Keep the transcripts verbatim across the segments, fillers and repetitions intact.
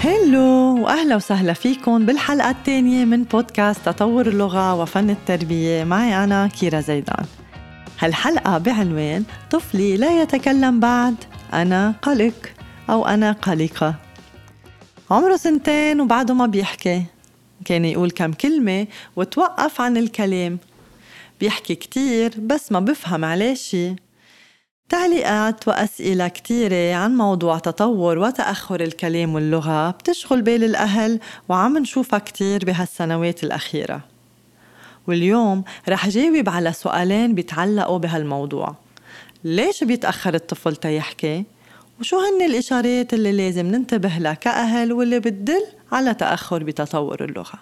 هيلو وأهلا وسهلا فيكم بالحلقة الثانية من بودكاست تطور اللغة وفن التربية. معي أنا كيرا زيدان. هالحلقة بعنوان طفلي لا يتكلم بعد، أنا قلق أو أنا قلقة. عمره سنتين وبعده ما بيحكي، كان يقول كم كلمة وتوقف عن الكلام، بيحكي كتير بس ما بفهم عليه شي. تعليقات وأسئلة كتيرة عن موضوع تطور وتأخر الكلام واللغة بتشغل بال الأهل، وعم نشوفها كتير بهالسنوات الأخيرة. واليوم رح جاوب على سؤالين بيتعلقوا بهالموضوع: ليش بيتأخر الطفل تيحكي؟ وشو هن الإشارات اللي لازم ننتبه لها كأهل واللي بتدل على تأخر بتطور اللغة؟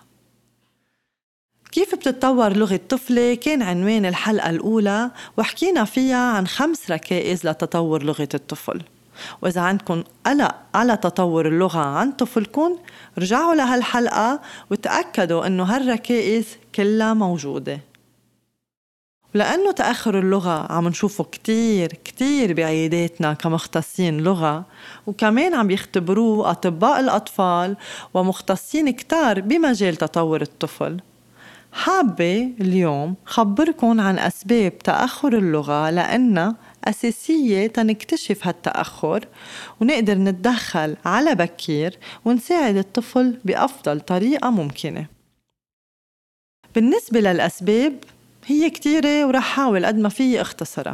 كيف بتتطور لغة طفلي كان عنوان الحلقة الأولى، وحكينا فيها عن خمس ركائز لتطور لغة الطفل. وإذا عندكم قلق على تطور اللغة عن طفلكم، رجعوا لهالحلقة وتأكدوا أنه هالركائز كلها موجودة. ولأنه تأخر اللغة عم نشوفه كتير كتير بعياداتنا كمختصين لغة، وكمان عم يختبروه أطباء الأطفال ومختصين كتار بمجال تطور الطفل، حابة اليوم خبركن عن أسباب تأخر اللغة، لأنها أساسية تنكتشف هالتأخر ونقدر نتدخل على بكير ونساعد الطفل بأفضل طريقة ممكنة. بالنسبة للأسباب هي كتيرة ورح حاول قد ما فيي اختصرها.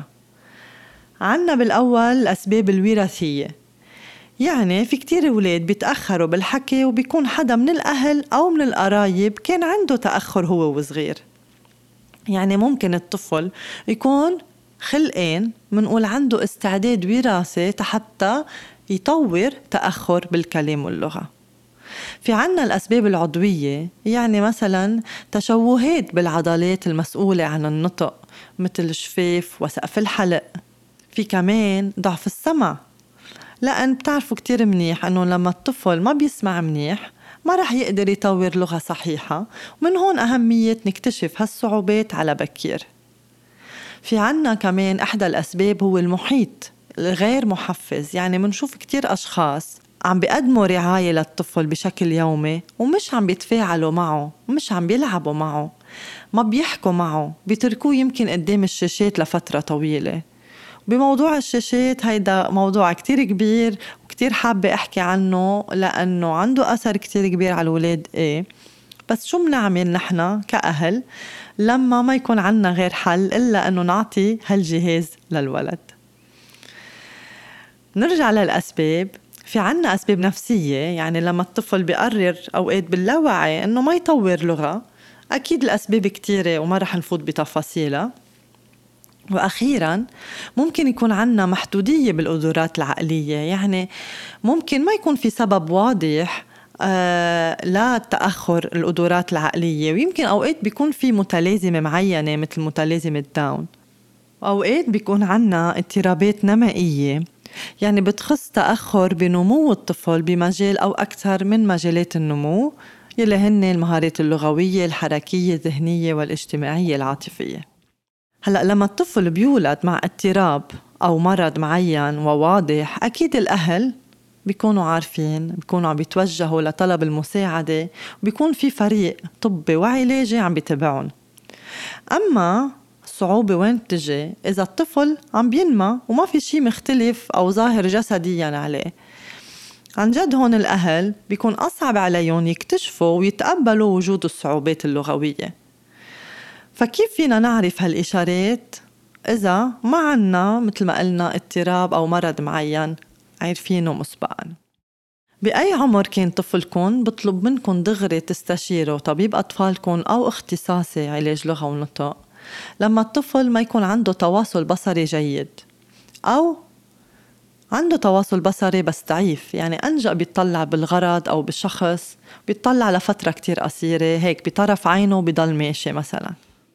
عنا بالأول الأسباب الوراثية، يعني في كتير أولاد بيتأخروا بالحكي وبيكون حدا من الأهل أو من القرايب كان عنده تأخر هو وصغير. يعني ممكن الطفل يكون خلقين منقول عنده استعداد وراثي حتى يطور تأخر بالكلام واللغة. في عنا الأسباب العضوية، يعني مثلا تشوهات بالعضلات المسؤولة عن النطق مثل الشفاف وسقف الحلق. في كمان ضعف السمع، لأن بتعرفوا كتير منيح أنه لما الطفل ما بيسمع منيح ما رح يقدر يطور لغة صحيحة، ومن هون أهمية نكتشف هالصعوبات على بكير. في عنا كمان إحدى الأسباب هو المحيط الغير محفز، يعني منشوف كتير أشخاص عم بيقدموا رعاية للطفل بشكل يومي ومش عم بيتفاعلوا معه، مش عم بيلعبوا معه، ما بيحكوا معه، بيتركوه يمكن قدام الشاشات لفترة طويلة. بموضوع الشاشات هيدا موضوع كتير كبير وكتير حابة أحكي عنه، لأنه عنده أثر كتير كبير على الولاد. إيه بس شو منعمل نحنا كأهل لما ما يكون عنا غير حل إلا أنه نعطي هالجهاز للولد؟ نرجع للأسباب. في عنا أسباب نفسية، يعني لما الطفل بيقرر أوقات باللاوعي أنه ما يطور لغة، أكيد الأسباب كتيرة وما رح نفوت بتفاصيلها. وأخيراً ممكن يكون عنا محدودية بالقدرات العقلية، يعني ممكن ما يكون في سبب واضح آه لا تأخر القدرات العقلية، ويمكن أوقات بيكون في متلازمة معينة مثل متلازمة داون. وأوقات بيكون عنا اضطرابات نمائية، يعني بتخص تأخر بنمو الطفل بمجال أو أكثر من مجالات النمو، يلي هن المهارات اللغوية، الحركية، الذهنية، والاجتماعية، العاطفية. هلأ لما الطفل بيولد مع اضطراب أو مرض معين وواضح، أكيد الأهل بيكونوا عارفين، بيكونوا عم بيتوجهوا لطلب المساعدة، وبيكون في فريق طبي وعلاجي عم بيتابعهم. أما الصعوبة وين بتجي؟ إذا الطفل عم بينمى وما في شي مختلف أو ظاهر جسديا عليه. عن جد هون الأهل بيكون أصعب عليهم يكتشفوا ويتقبلوا وجود الصعوبات اللغوية. فكيف فينا نعرف هالإشارات إذا ما عنا مثل ما قلنا اضطراب أو مرض معين عارفينه مسبقاً؟ بأي عمر كان طفلكم بطلب منكم دغري تستشيروا طبيب أطفالكم أو اختصاصي علاج لغة ونطق لما الطفل ما يكون عنده تواصل بصري جيد، أو عنده تواصل بصري بس ضعيف، يعني أنجأ بيطلع بالغرض أو بالشخص، بيطلع لفترة كتير قصيرة هيك بطرف عينه بيضل ماشي مثلاً.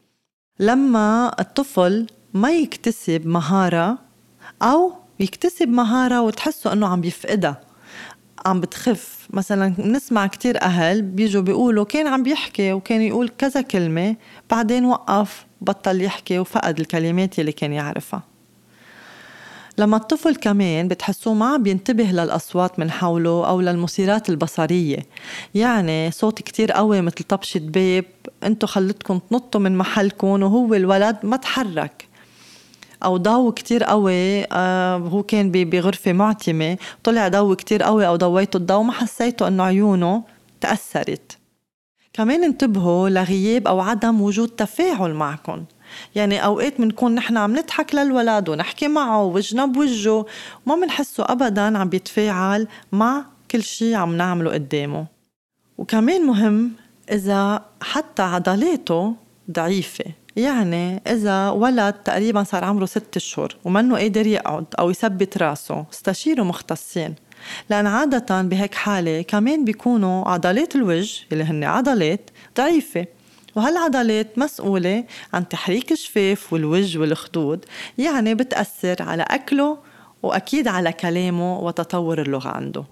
لما الطفل ما يكتسب مهارة أو يكتسب مهارة وتحسوا أنه عم بيفقدها، عم بتخف. مثلا نسمع كتير أهل بيجوا بيقولوا كان عم بيحكي وكان يقول كذا كلمة، بعدين وقف بطل يحكي وفقد الكلمات اللي كان يعرفها. لما الطفل كمان بتحسوه ما عم بينتبه للأصوات من حوله أو للمثيرات البصرية، يعني صوت كتير قوي مثل طبشة بيب انتو خلتكم تنطوا من محلكم وهو الولد ما تحرك، أو ضو كتير قوي آه هو كان بغرفة معتمة طلع ضو كتير قوي أو ضويته الضو ما حسيته أنه عيونه تأثرت. كمان انتبهوا لغياب أو عدم وجود تفاعل معكم، يعني أوقات منكون نحن عم نضحك للولد ونحكي معه وجنا بوجه وما منحسه أبداً عم بيتفاعل مع كل شي عم نعمله قدامه. وكمان مهم إذا حتى عضلاته ضعيفة، يعني إذا ولد تقريباً صار عمره ست أشهر ومنه قادر يقعد أو يثبت راسه، استشيروا مختصين، لأن عادة بهيك حالة كمان بيكونوا عضلات الوجه اللي هن عضلات ضعيفة، وهالعضلات مسؤولة عن تحريك الشفاف والوجه والخدود، يعني بتأثر على أكله وأكيد على كلامه وتطور اللغة عنده.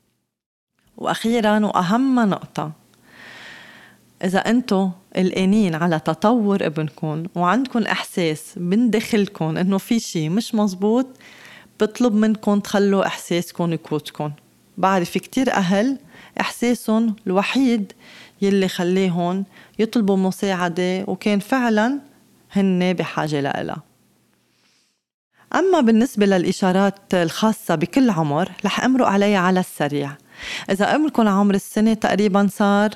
وأخيراً وأهم نقطة، إذا أنتو قلقانين على تطور ابنكم وعندكم إحساس من داخلكم إنه في شي مش مزبوط، بطلب منكم تخلوا إحساسكم يقودكم. بعرف في كتير أهل إحساسهم الوحيد يلي خليهن يطلبوا مساعدة وكان فعلاً هن بحاجة لها. أما بالنسبة للإشارات الخاصة بكل عمر رح أمرق عليها على السريع. إذا ابنكم عمر السنة تقريباً صار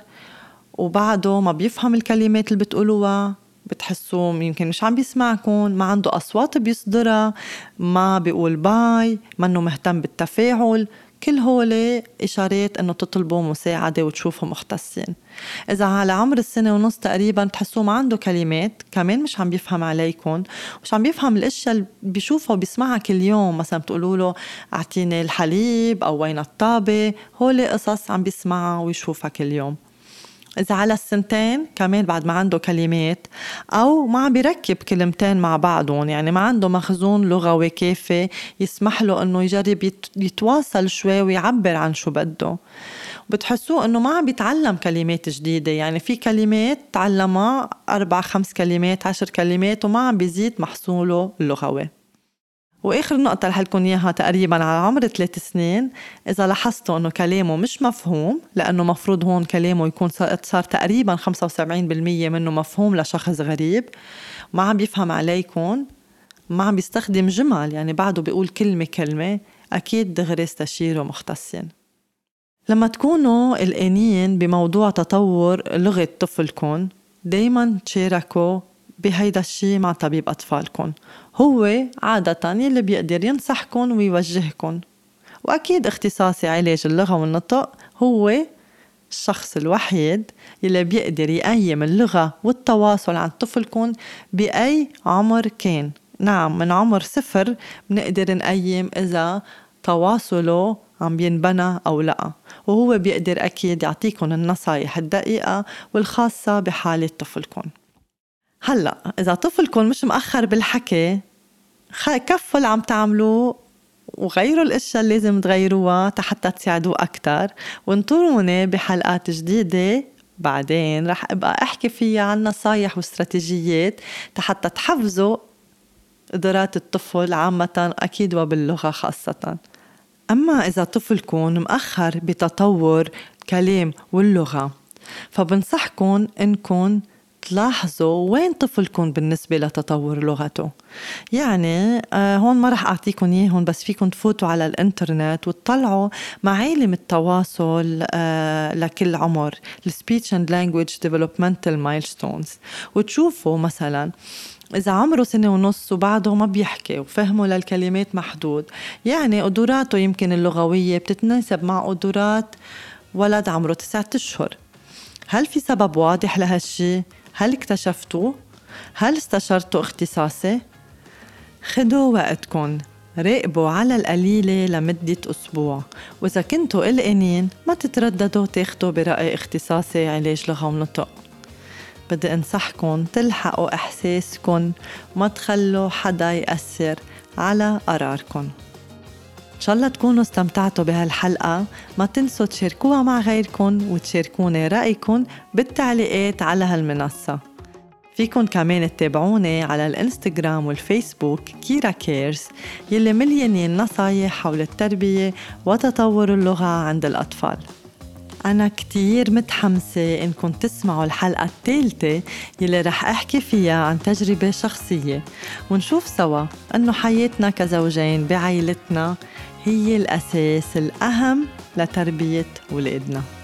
وبعده ما بيفهم الكلمات اللي بتقولوها، بتحسوه يمكن مش عم بيسمعكم، ما عنده أصوات بيصدرها، ما بيقول باي، ما إنه مهتم بالتفاعل، كل هولي إشارات إنه تطلبوا مساعدة وتشوفوا مختصين. إذا على عمر السنة ونص تقريباً بتحسوه ما عنده كلمات، كمان مش عم بيفهم عليكم، مش عم بيفهم الأشياء اللي بيشوفها وبيسمعها كل يوم، مثلا بتقولوا له أعطيني الحليب أو وين الطابة، هولي قصص عم بيسمعها ويشوفها كل يوم. إذا على السنتين كمان بعد ما عنده كلمات أو ما عم بيركب كلمتين مع بعضهم، يعني ما عنده مخزون لغوي كافي يسمح له أنه يجرب يتواصل شوي ويعبر عن شو بده، بتحسوه أنه ما عم بيتعلم كلمات جديدة، يعني في كلمات تعلمها أربع خمس كلمات عشر كلمات وما عم بيزيد محصوله اللغوي. وآخر نقطة رح لكم إياها تقريباً على عمر ثلاث سنين، إذا لاحظتوا أنه كلامه مش مفهوم، لأنه مفروض هون كلامه يكون صار تقريباً خمسة وسبعين بالمية منه مفهوم لشخص غريب، ما عم بيفهم عليكم، ما عم بيستخدم جمل، يعني بعده بيقول كلمة كلمة، أكيد دغري استشيروا مختصين. لما تكونوا قلقانين بموضوع تطور لغة طفلكم، دايماً تشاركوا بهيدا الشي مع طبيب أطفالكم، هو عادة يلي بيقدر ينصحكم ويوجهكم، وأكيد اختصاصي علاج اللغة والنطق هو الشخص الوحيد يلي بيقدر يقيم اللغة والتواصل عن طفلكم بأي عمر كان. نعم، من عمر صفر بنقدر نقيم إذا تواصله عم بينبنى أو لا، وهو بيقدر أكيد يعطيكم النصايح الدقيقة والخاصة بحالة طفلكم. هلأ إذا طفلكم مش مأخر بالحكي، كفوا اللي عم تعملوه وغيروا الاشياء اللي لازم تغيروها حتى تساعدوه أكتر، وانطروني بحلقات جديدة بعدين رح أبقى أحكي فيها عن نصايح واستراتيجيات حتى تحفزوا قدرات الطفل عامة أكيد وباللغة خاصة. أما إذا طفلكم مأخر بتطور الكلام واللغة، فبنصحكم إنكم تلاحظوا وين طفلكم بالنسبة لتطور لغته. يعني آه هون ما رح أعطيكم إياهم، بس فيكم تفوتوا على الإنترنت وتطلعوا معالم التواصل آه لكل عمر، Speech and Language Developmental Milestones، وتشوفوا مثلا إذا عمره سنة ونص وبعده ما بيحكي وفهمه للكلمات محدود، يعني قدراته يمكن اللغوية بتتناسب مع قدرات ولد عمره تسعة أشهر. هل في سبب واضح لهالشي؟ هل اكتشفتوه؟ هل استشرتوا اختصاصي؟ خدوا وقتكن، راقبوا على القليلة لمدة أسبوع، وإذا كنتوا قلقانين ما تترددوا تاخدوا برأي اختصاصي علاج لغة ونطق. بدي أنصحكن تلحقوا إحساسكن وما تخلوا حدا يأثر على قراركن. إن شاء الله تكونوا استمتعتوا بهالحلقة، ما تنسوا تشاركوها مع غيركن وتشاركوني رأيكن بالتعليقات على هالمنصة. فيكن كمان تتابعوني على الانستغرام والفيسبوك كيرا كيرز يلي مليانين نصايح حول التربية وتطور اللغة عند الأطفال. أنا كتير متحمسة إنكم تسمعوا الحلقة الثالثة يلي رح أحكي فيها عن تجربة شخصية، ونشوف سوا أنه حياتنا كزوجين بعائلتنا هي الأساس الأهم لتربية ولادنا.